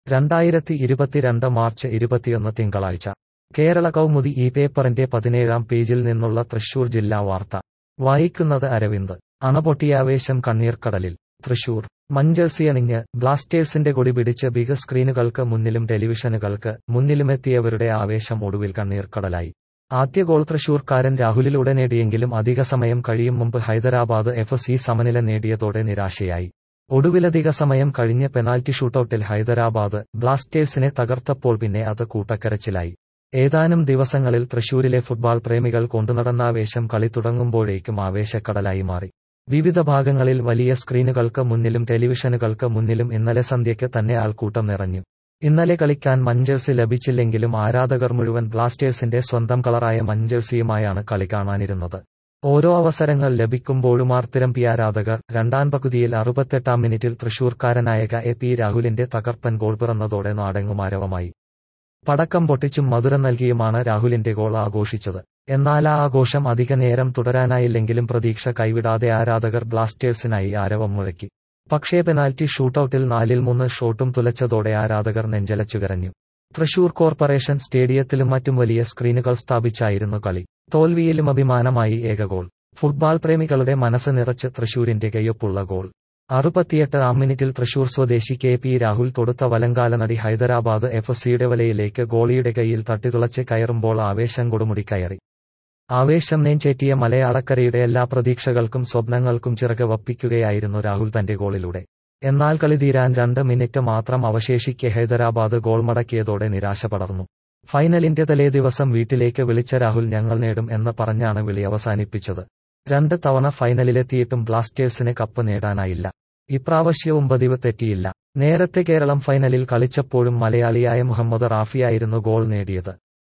2022 March 21 തിങ്കളാഴ്ച കേരള കൗമുദി ഈ പേപ്പറിന്റെ 17-ാം പേജിൽ നിന്നുള്ള തൃശൂർ ജില്ലാ വാർത്ത വായിക്കുന്നത് അരവിന്ദ്. അണപൊട്ടിയാവേശം കണ്ണീർക്കടലിൽ. തൃശൂർ മഞ്ചേഴ്സിയണിഞ്ഞ് ബ്ലാസ്റ്റേഴ്സിന്റെ കൊടി പിടിച്ച് ബിഗ് സ്ക്രീനുകൾക്ക് മുന്നിലും ടെലിവിഷനുകൾക്ക് മുന്നിലുമെത്തിയവരുടെ ആവേശം ഒടുവിൽ കണ്ണീർക്കടലായി. ആദ്യ ഗോൾ തൃശൂർക്കാരൻ രാഹുലിലൂടെ നേടിയെങ്കിലും അധിക സമയം കഴിയും മുമ്പ് ഹൈദരാബാദ് FC സമനില നേടിയതോടെ നിരാശയായി. ഒടുവിലധിക സമയം കഴിഞ്ഞ് പെനാൽറ്റി ഷൂട്ടൌട്ടിൽ ഹൈദരാബാദ് ബ്ലാസ്റ്റേഴ്സിനെ തകർത്തപ്പോൾ പിന്നെ അത് കൂട്ടക്കരച്ചിലായി. ഏതാനും ദിവസങ്ങളിൽ തൃശൂരിലെ ഫുട്ബോൾ പ്രേമികൾ കൊണ്ടുനടന്ന ആവേശം കളി തുടങ്ങുമ്പോഴേക്കും ആവേശക്കടലായി മാറി. വിവിധ ഭാഗങ്ങളിൽ വലിയ സ്ക്രീനുകൾക്ക് മുന്നിലും ടെലിവിഷനുകൾക്ക് മുന്നിലും ഇന്നലെ സന്ധ്യയ്ക്ക് തന്നെ ആൾക്കൂട്ടം നിറഞ്ഞു. ഇന്നലെ കളിക്കാൻ മഞ്ചേഴ്സി ലഭിച്ചില്ലെങ്കിലും ആരാധകർ മുഴുവൻ ബ്ലാസ്റ്റേഴ്സിന്റെ സ്വന്തം കളറായ മഞ്ചേഴ്സിയുമായാണ് കളി കാണാനിരുന്നത്. ഓരോ അവസരങ്ങൾ ലഭിക്കുമ്പോഴും ആർത്തിരമ്പിയ ആരാധകർ രണ്ടാം പകുതിയിൽ 68-ാം മിനിറ്റിൽ തൃശൂർക്കാരനായ AP രാഹുലിന്റെ തകർപ്പൻ ഗോൾ പിറന്നതോടെ നാടെങ്ങും ആരവമായി. പടക്കം പൊട്ടിച്ചും മധുരം നൽകിയുമാണ് രാഹുലിന്റെ ഗോൾ ആഘോഷിച്ചത്. എന്നാൽ ആ ആഘോഷം അധിക നേരം തുടരാനായില്ലെങ്കിലും പ്രതീക്ഷ കൈവിടാതെ ആരാധകർ ബ്ലാസ്റ്റേഴ്സിനായി ആരവം മുഴക്കി. പക്ഷേ പെനാൽറ്റി ഷൂട്ടൌട്ടിൽ 4-3 ഷോട്ടും തുലച്ചതോടെ ആരാധകർ നെഞ്ചലച്ചുകരഞ്ഞു. തൃശൂർ കോർപ്പറേഷൻ സ്റ്റേഡിയത്തിലും മറ്റും വലിയ സ്ക്രീനുകൾ സ്ഥാപിച്ചായിരുന്നു കളി. തോൽവിയിലും അഭിമാനമായി ഏക ഗോൾ. ഫുട്ബോൾ പ്രേമികളുടെ മനസ്സ് നിറച്ച് തൃശൂരിന്റെ കയ്യൊപ്പുള്ള ഗോൾ. 68-ാം മിനിറ്റിൽ തൃശൂർ സ്വദേശി KP രാഹുൽ തൊടുത്ത വലങ്കാലനടി ഹൈദരാബാദ് FCയുടെ വലയിലേക്ക് ഗോളിയുടെ കൈയിൽ തട്ടിത്തുളച്ച് കയറുമ്പോൾ ആവേശം കൊടുമുടി കയറി. ആവേശം നെഞ്ചേറ്റിയ മലയാളക്കരയുടെ എല്ലാ പ്രതീക്ഷകൾക്കും സ്വപ്നങ്ങൾക്കും ചിറക് വപ്പിക്കുകയായിരുന്നു രാഹുൽ തന്റെ ഗോളിലൂടെ. എന്നാൽ കളി തീരാൻ 2 മിനിറ്റ് മാത്രം അവശേഷിക്കെ ഹൈദരാബാദ് ഗോൾ മടക്കിയതോടെ നിരാശ പടർന്നു. ഫൈനലിന്റെ തലേദിവസം വീട്ടിലേക്ക് വിളിച്ച രാഹുൽ ഞങ്ങൾ നേടും എന്ന് പറഞ്ഞാണ് വിളി അവസാനിപ്പിച്ചത്. 2 തവണ ഫൈനലിലെത്തിയിട്ടും ബ്ലാസ്റ്റേഴ്സിന് കപ്പ് നേടാനായില്ല. ഇപ്രാവശ്യവും പതിവ് തെറ്റിയില്ല. നേരത്തെ കേരളം ഫൈനലിൽ കളിച്ചപ്പോഴും മലയാളിയായ മുഹമ്മദ് റാഫിയായിരുന്നു ഗോൾ നേടിയത്.